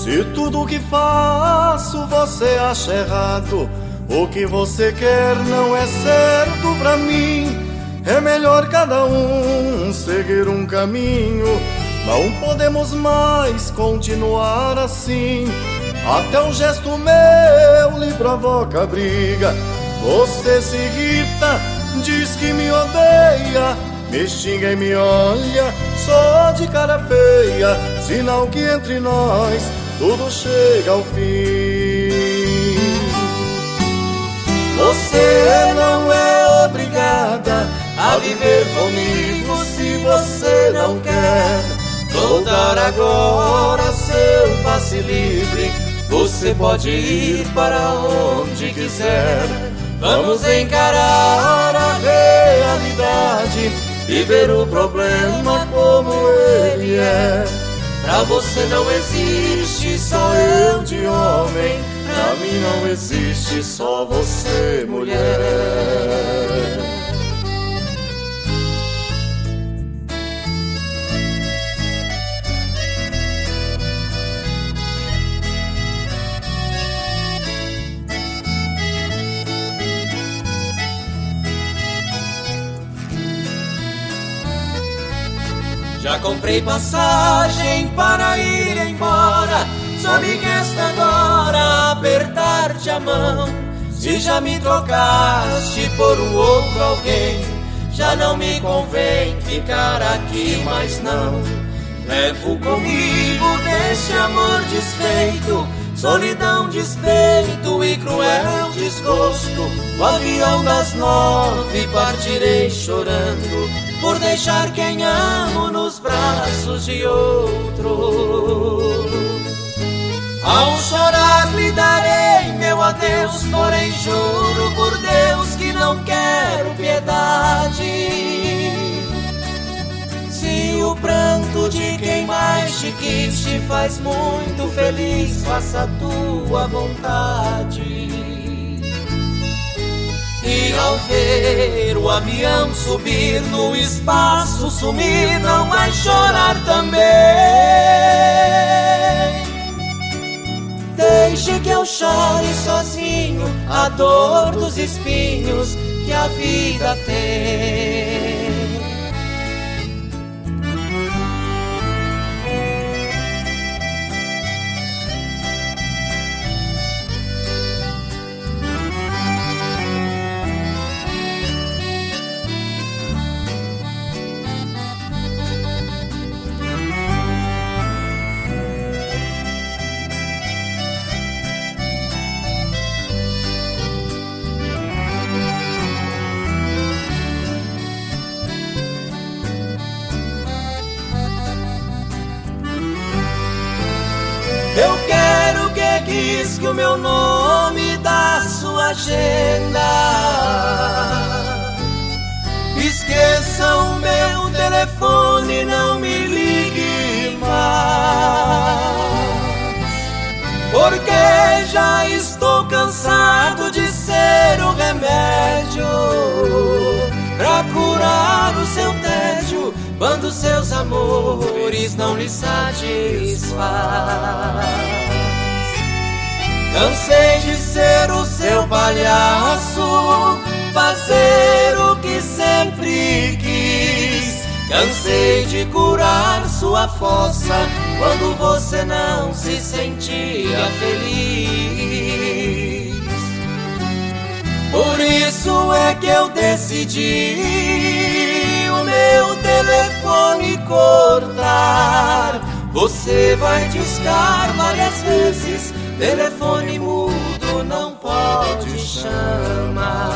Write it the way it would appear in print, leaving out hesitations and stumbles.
Se tudo que faço você acha errado, o que você quer não é certo pra mim. É melhor cada um seguir um caminho. Não podemos mais continuar assim. Até um gesto meu lhe provoca briga. Você se irrita, diz que me odeia, me xinga e me olha só de cara feia. Sinal que entre nós tudo chega ao fim. Você não é obrigada a viver comigo se você não quer. Vou dar agora seu passe livre. Você pode ir para onde quiser. Vamos encarar a realidade e ver o problema como ele é. Pra você não existe só eu de homem, pra mim não existe só você, mulher. Já comprei passagem para ir embora, só me resta agora apertar-te a mão. Se já me trocaste por um outro alguém, já não me convém ficar aqui mais não. Levo comigo desse amor desfeito, solidão, despeito e cruel desgosto. O avião das 9 partirei chorando, por deixar quem amo nos braços de outro. Ao chorar lhe darei meu adeus, porém juro por Deus que não quero piedade. Se o pranto de quem mais te quis te faz muito feliz, faça a tua vontade. E ao ver o avião subir, no espaço sumir, não vai chorar também. Deixe que eu chore sozinho a dor dos espinhos que a vida tem. Eu quero que risque o meu nome da sua agenda. Esqueça o meu telefone, não me ligue mais, porque já estou cansado de ser o remédio pra curar o seu tédio, quando seus amores não lhe satisfaz. Cansei de ser o seu palhaço, fazer o que sempre quis. Cansei de curar sua fossa quando você não se sentia feliz. Por isso é que eu decidi o meu telefone cortar. Você vai discar várias vezes, telefone mudo não pode chamar.